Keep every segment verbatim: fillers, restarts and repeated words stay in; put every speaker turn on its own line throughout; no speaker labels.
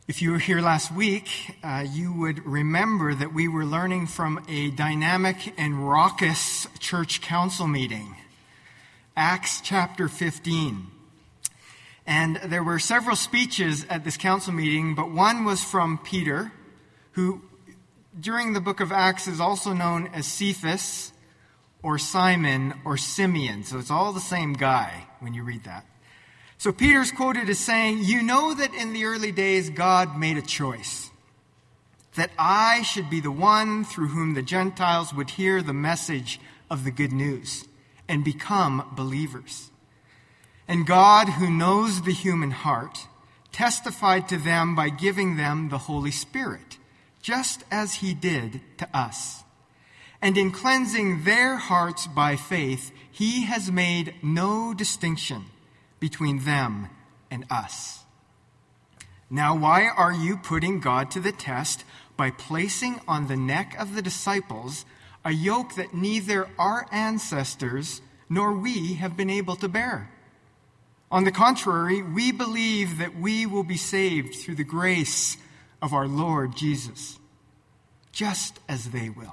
If you were here last week, uh, you would remember that we were learning from a dynamic and raucous church council meeting, Acts chapter fifteen. And there were several speeches at this council meeting, but one was from Peter, who during the book of Acts is also known as Cephas or Simon or Simeon. So it's all the same guy when you read that. So Peter's quoted as saying, "You know that in the early days God made a choice, that I should be the one through whom the Gentiles would hear the message of the good news and become believers. And God, who knows the human heart, testified to them by giving them the Holy Spirit, just as he did to us. And in cleansing their hearts by faith, he has made no distinction between them and us. Now, why are you putting God to the test by placing on the neck of the disciples a yoke that neither our ancestors nor we have been able to bear? On the contrary, we believe that we will be saved through the grace of our Lord Jesus, just as they will."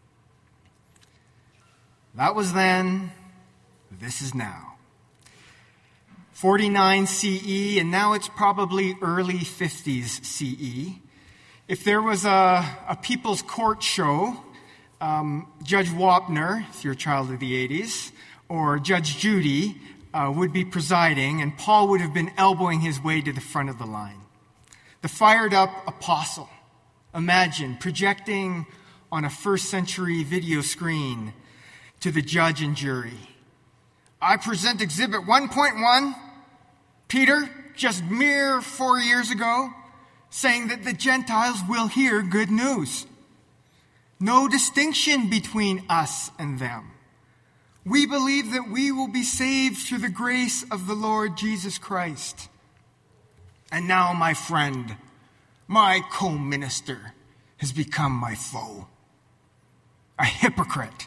That was then, this is now. forty-nine C E, and now it's probably early fifties C E. If there was a, a People's Court show, um, Judge Wapner, if you're a child of the eighties, or Judge Judy uh, would be presiding, and Paul would have been elbowing his way to the front of the line. The fired-up apostle, imagine, projecting on a first-century video screen to the judge and jury. "I present Exhibit one point one, Peter, just mere four years ago, saying that the Gentiles will hear good news. No distinction between us and them. We believe that we will be saved through the grace of the Lord Jesus Christ. And now my friend, my co-minister, has become my foe. A hypocrite."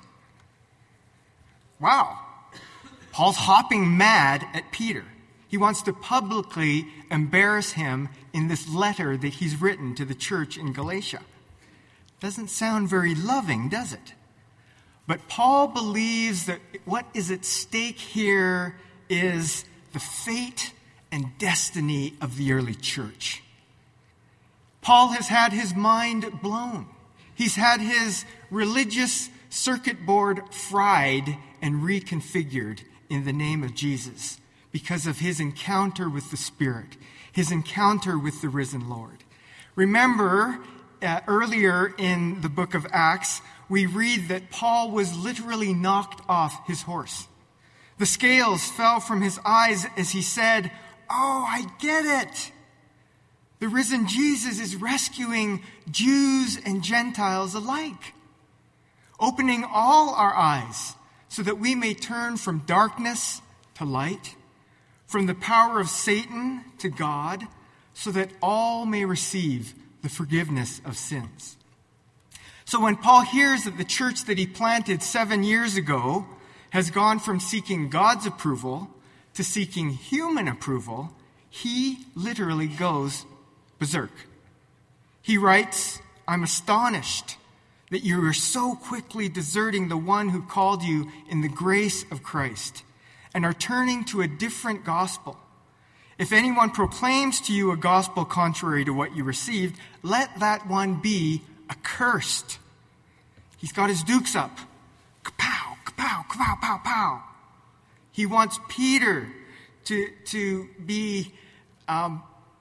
Wow. Paul's hopping mad at Peter. He wants to publicly embarrass him in this letter that he's written to the church in Galatia. Doesn't sound very loving, does it? But Paul believes that what is at stake here is the fate and destiny of the early church. Paul has had his mind blown. He's had his religious circuit board fried and reconfigured in the name of Jesus because of his encounter with the Spirit, his encounter with the risen Lord. Remember, uh, earlier in the book of Acts, we read that Paul was literally knocked off his horse. The scales fell from his eyes as he said, "Oh, I get it. The risen Jesus is rescuing Jews and Gentiles alike, opening all our eyes so that we may turn from darkness to light, from the power of Satan to God, so that all may receive the forgiveness of sins." So when Paul hears that the church that he planted seven years ago has gone from seeking God's approval to seeking human approval, he literally goes berserk. He writes, "I'm astonished that you are so quickly deserting the one who called you in the grace of Christ and are turning to a different gospel. If anyone proclaims to you a gospel contrary to what you received, let that one be accursed." He's got his dukes up. Kapow, kapow, kapow, pow, pow. He wants Peter to, to be um,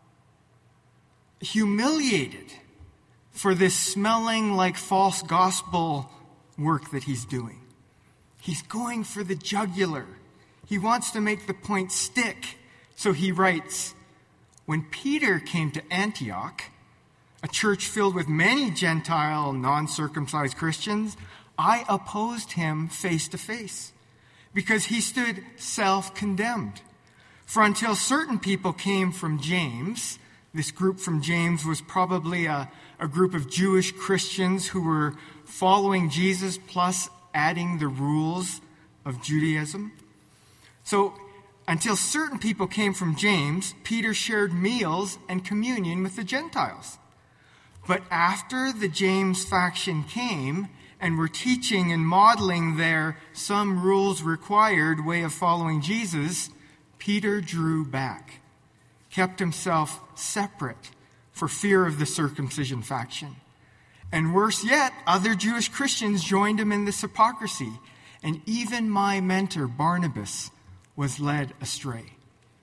humiliated for this smelling like false gospel work that he's doing. He's going for the jugular. He wants to make the point stick. So he writes, "When Peter came to Antioch, a church filled with many Gentile, non-circumcised Christians, I opposed him face to face because he stood self-condemned. For until certain people came from James," this group from James was probably a, a group of Jewish Christians who were following Jesus plus adding the rules of Judaism. So until certain people came from James, Peter shared meals and communion with the Gentiles. But after the James faction came and were teaching and modeling their some rules required way of following Jesus, Peter drew back, kept himself separate for fear of the circumcision faction. And worse yet, other Jewish Christians joined him in this hypocrisy, and even my mentor, Barnabas, was led astray.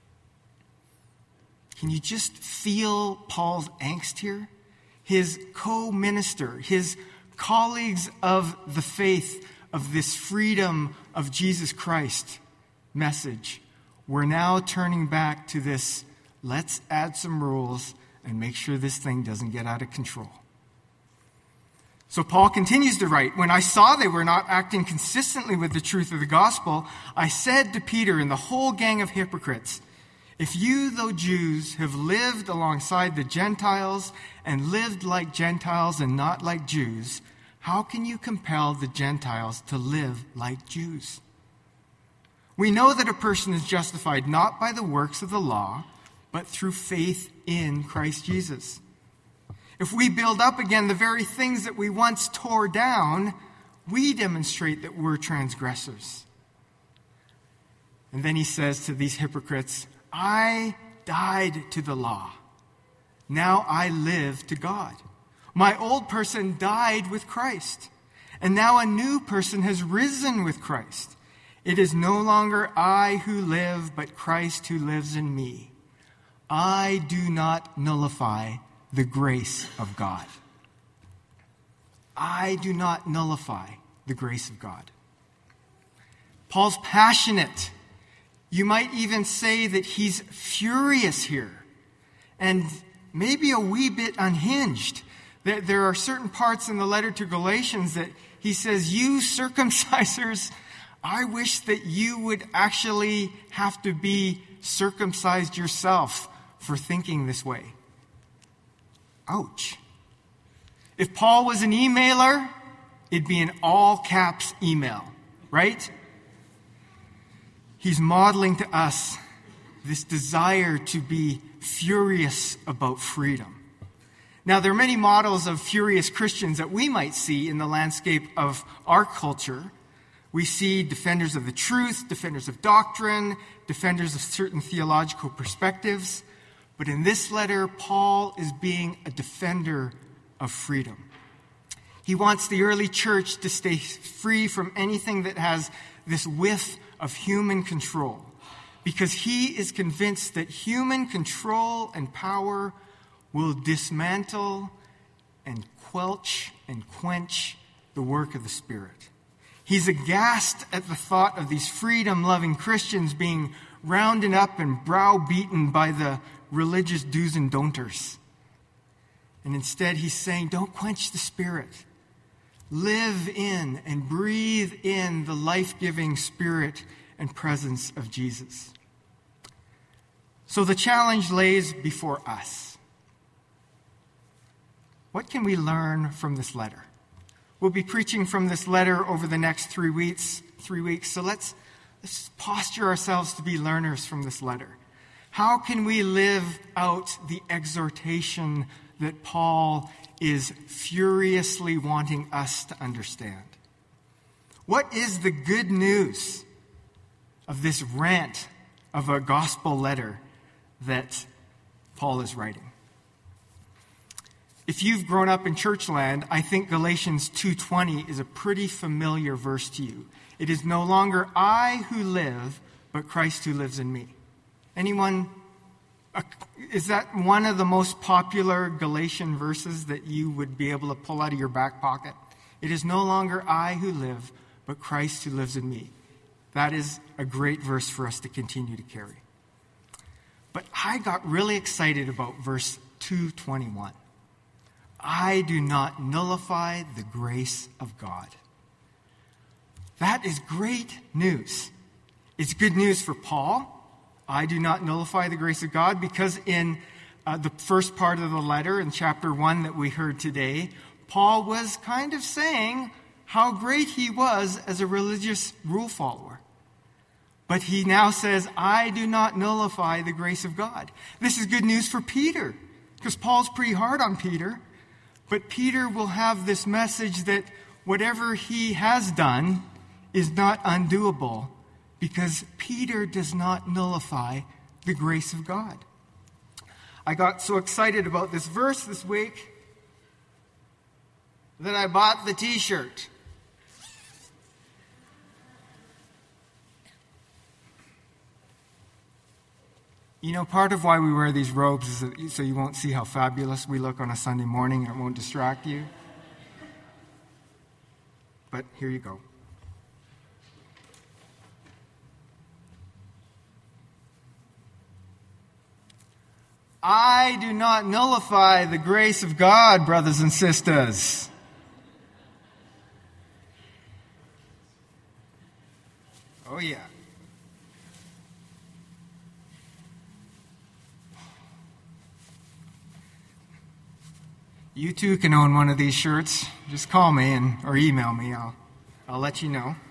Can you just feel Paul's angst here? His co-minister, his colleagues of the faith of this freedom of Jesus Christ message, we're now turning back to this, let's add some rules and make sure this thing doesn't get out of control. So Paul continues to write, when I saw they were not acting consistently with the truth of the gospel, I said to Peter and the whole gang of hypocrites, if you, though Jews, have lived alongside the Gentiles and lived like Gentiles and not like Jews, how can you compel the Gentiles to live like Jews? We know that a person is justified not by the works of the law, but through faith in Christ Jesus. If we build up again the very things that we once tore down, we demonstrate that we're transgressors. And then he says to these hypocrites, I died to the law. Now I live to God. My old person died with Christ, and now a new person has risen with Christ. It is no longer I who live, but Christ who lives in me. I do not nullify the grace of God. I do not nullify the grace of God. Paul's passionate. You might even say that he's furious here, and maybe a wee bit unhinged. There are certain parts in the letter to Galatians that he says, you circumcisers, I wish that you would actually have to be circumcised yourself for thinking this way. Ouch. If Paul was an emailer, it'd be an all caps email, right? He's modeling to us this desire to be furious about freedom. Now, there are many models of furious Christians that we might see in the landscape of our culture. We see defenders of the truth, defenders of doctrine, defenders of certain theological perspectives. But in this letter, Paul is being a defender of freedom. He wants the early church to stay free from anything that has this whiff of human control, because he is convinced that human control and power will dismantle and quelch and quench the work of the Spirit. He's aghast at the thought of these freedom-loving Christians being rounded up and browbeaten by the religious do's and don'ters. And instead he's saying, don't quench the Spirit. Live in and breathe in the life-giving Spirit and presence of Jesus. So the challenge lays before us. What can we learn from this letter? We'll be preaching from this letter over the next three weeks. Three weeks. So let's, let's posture ourselves to be learners from this letter. How can we live out the exhortation that Paul is furiously wanting us to understand? What is the good news of this rant of a gospel letter that Paul is writing? If you've grown up in church land, I think Galatians two twenty is a pretty familiar verse to you. It is no longer I who live, but Christ who lives in me. Anyone, uh, is that one of the most popular Galatian verses that you would be able to pull out of your back pocket? It is no longer I who live, but Christ who lives in me. That is a great verse for us to continue to carry. But I got really excited about verse two twenty-one. I do not nullify the grace of God. That is great news. It's good news for Paul. I do not nullify the grace of God, because in uh, the first part of the letter, in chapter one that we heard today, Paul was kind of saying how great he was as a religious rule follower. But he now says, I do not nullify the grace of God. This is good news for Peter, because Paul's pretty hard on Peter. But Peter will have this message that whatever he has done is not undoable, because Peter does not nullify the grace of God. I got so excited about this verse this week that I bought the t-shirt. You know, part of why we wear these robes is that, so you won't see how fabulous we look on a Sunday morning. It won't distract you. But here you go. I do not nullify the grace of God, brothers and sisters. Oh, yeah. You too can own one of these shirts. Just call me and or email me. I'll, I'll let you know.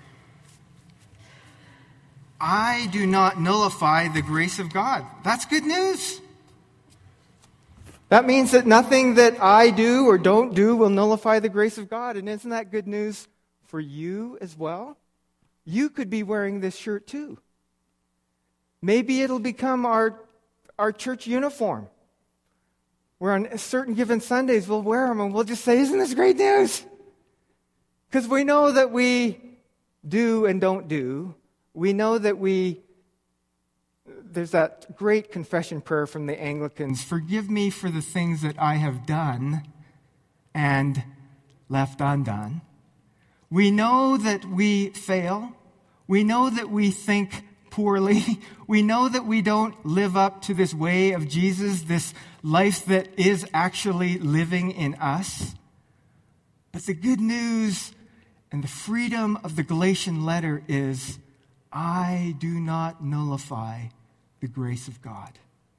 I do not nullify the grace of God. That's good news. That means that nothing that I do or don't do will nullify the grace of God. And isn't that good news for you as well? You could be wearing this shirt too. Maybe it'll become our, our church uniform. Where on certain given Sundays we'll wear them and we'll just say, isn't this great news? Because we know that we do and don't do. We know that we, there's that great confession prayer from the Anglicans, forgive me for the things that I have done and left undone. We know that we fail. We know that we think poorly. We know that we don't live up to this way of Jesus, this life that is actually living in us. But the good news and the freedom of the Galatian letter is, I do not nullify the grace of God.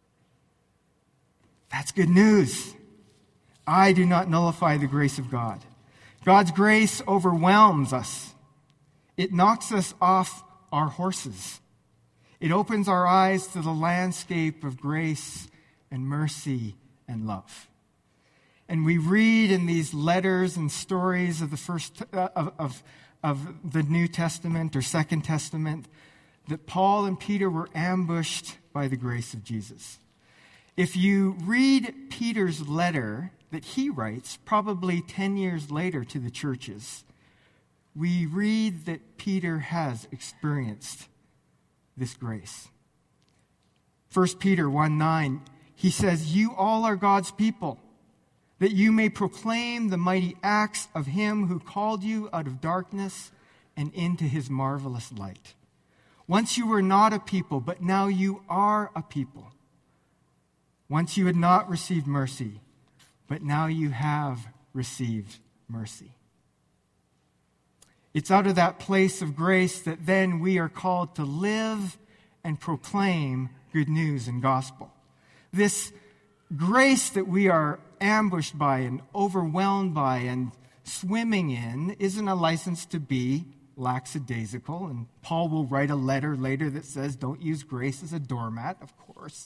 That's good news. I do not nullify the grace of God. God's grace overwhelms us. It knocks us off our horses. It opens our eyes to the landscape of grace and mercy and love. And we read in these letters and stories of the first uh, of, of, of the New Testament or Second Testament that Paul and Peter were ambushed by the grace of Jesus. If you read Peter's letter that he writes probably ten years later to the churches, we read that Peter has experienced this grace. First Peter one nine, he says, you all are God's people, that you may proclaim the mighty acts of him who called you out of darkness and into his marvelous light. Once you were not a people, but now you are a people. Once you had not received mercy, but now you have received mercy. It's out of that place of grace that then we are called to live and proclaim good news and gospel. This grace that we are ambushed by and overwhelmed by and swimming in isn't a license to be lackadaisical. And Paul will write a letter later that says, don't use grace as a doormat, of course.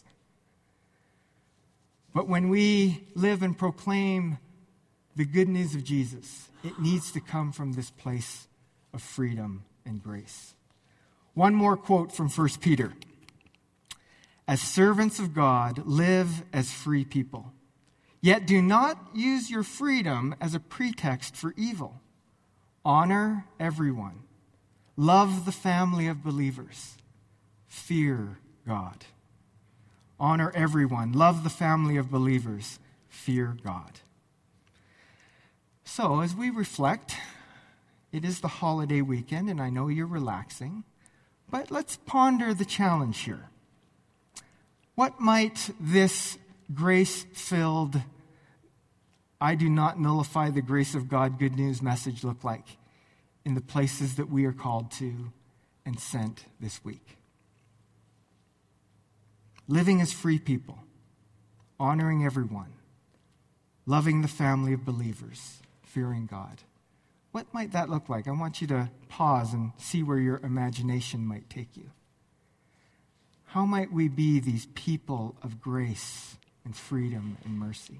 But when we live and proclaim the good news of Jesus, it needs to come from this place of freedom and grace. One more quote from First Peter. As servants of God, live as free people. Yet do not use your freedom as a pretext for evil. Honor everyone. Love the family of believers. Fear God. Honor everyone. Love the family of believers. Fear God. So, as we reflect, it is the holiday weekend, and I know you're relaxing, but let's ponder the challenge here. What might this grace-filled, I do not nullify the grace of God good news message look like in the places that we are called to and sent this week? Living as free people, honoring everyone, loving the family of believers, fearing God. What might that look like? I want you to pause and see where your imagination might take you. How might we be these people of grace and freedom and mercy?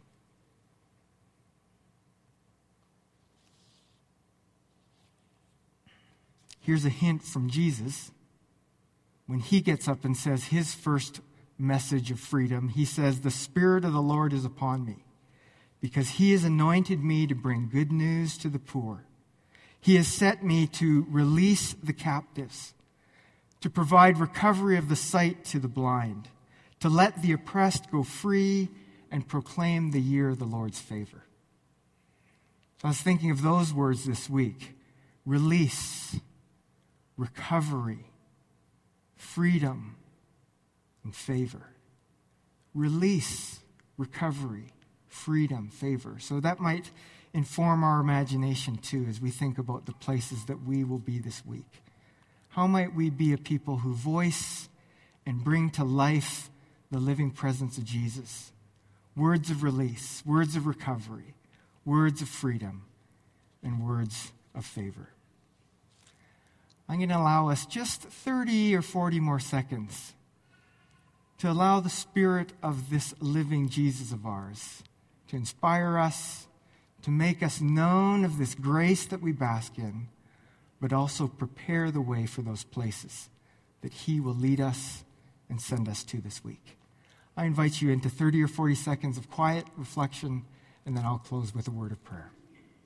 Here's a hint from Jesus. When he gets up and says his first message of freedom, he says, "The Spirit of the Lord is upon me, because he has anointed me to bring good news to the poor. He has set me to release the captives, to provide recovery of the sight to the blind, to let the oppressed go free, and proclaim the year of the Lord's favor." So I was thinking of those words this week: release, recovery, freedom, and favor. Release, recovery, freedom, favor. So that might inform our imagination too as we think about the places that we will be this week. How might we be a people who voice and bring to life the living presence of Jesus? Words of release, words of recovery, words of freedom, and words of favor. I'm going to allow us just thirty or forty more seconds to allow the Spirit of this living Jesus of ours to inspire us, to make us known of this grace that we bask in, but also prepare the way for those places that he will lead us and send us to this week. I invite you into thirty or forty seconds of quiet reflection, and then I'll close with a word of prayer.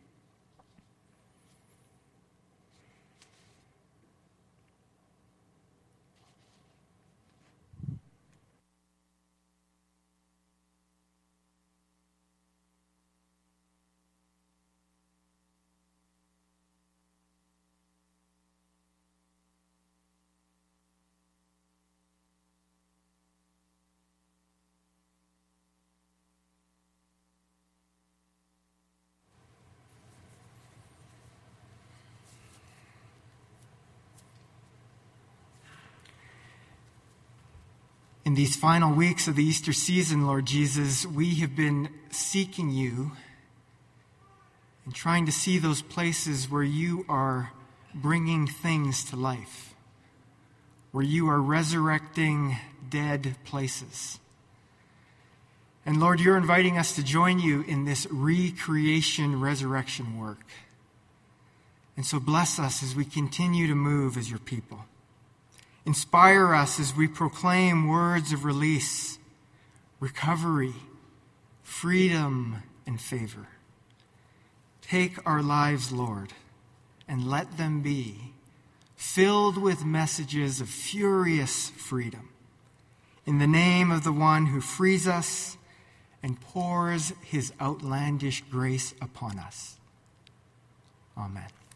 In these final weeks of the Easter season, Lord Jesus, we have been seeking you and trying to see those places where you are bringing things to life, where you are resurrecting dead places. And Lord, you're inviting us to join you in this recreation, resurrection work. And so bless us as we continue to move as your people. Inspire us as we proclaim words of release, recovery, freedom, and favor. Take our lives, Lord, and let them be filled with messages of furious freedom. In the name of the one who frees us and pours his outlandish grace upon us. Amen.